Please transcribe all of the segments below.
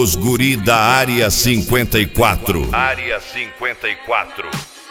Os guri da Área 54. Área 54.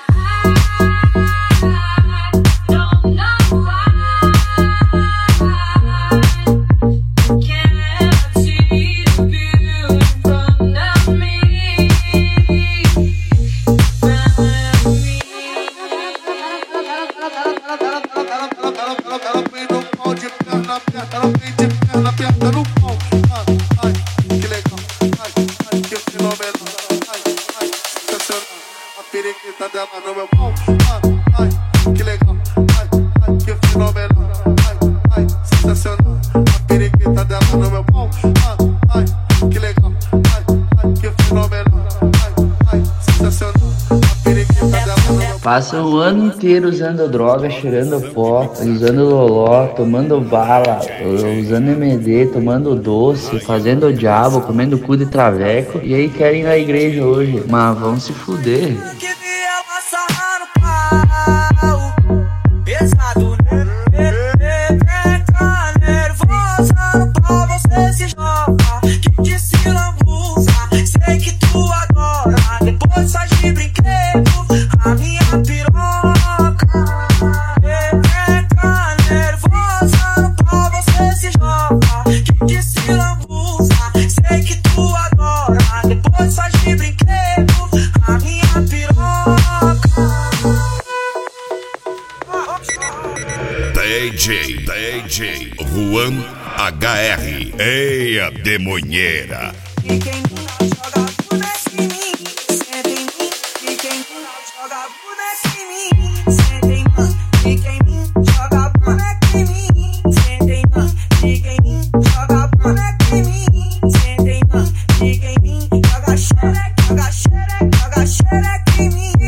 Periquita dela no meu pau, ai, que legal, ai, que fenomenal, ai, sensacional. A periquita dela no meu pau, ai, que legal, ai, que fenomenal, ai, sensacional. A periquita dela no meu pau. Passa o ano inteiro usando droga, cheirando pó, usando loló, tomando bala, usando MD, tomando doce, fazendo o diabo, comendo cu de traveco. E aí querem ir na igreja hoje, mas vão se fuder. Pesado, nervosa no pau, você se joga, que te se lambuza, sei que tu adora, depois faz de brinquedo a minha piroca. Nervosa no pau, você se joga, que te se lambuza, sei que tu adora, depois faz de brinquedo a minha piroca. DJ Juan HR. Eia, demonheira. E quem não joga boneca em mim, senta em mim. E quem não joga boneca em mim, senta em mim. E quem não joga boneca em mim, senta em mim. E quem não joga boneca em mim, senta em mim. E quem não joga xereca em mim,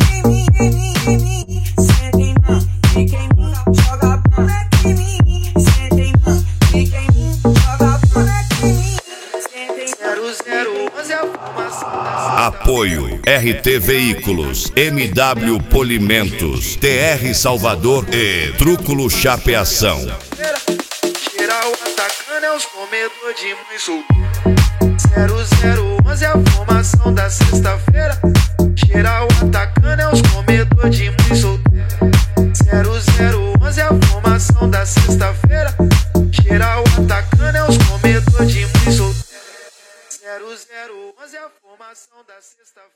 senta em mim. E quem não joga boneca em mim, senta em mim. E quem não joga boneca em mim, senta em mim. 011 é a formação da Apoio RT Veículos, MW Polimentos, TR Salvador e Trúculo Chapeação. Geral atacando é os comedor de mãe solteira. 0011 é a formação da sexta-feira. Geral atacando é os comedor de mãe solteira. 0011 é a formação da sexta-feira. Geral atacando é os comedor de mãe solteira. 0011 é a formação da sexta-feira.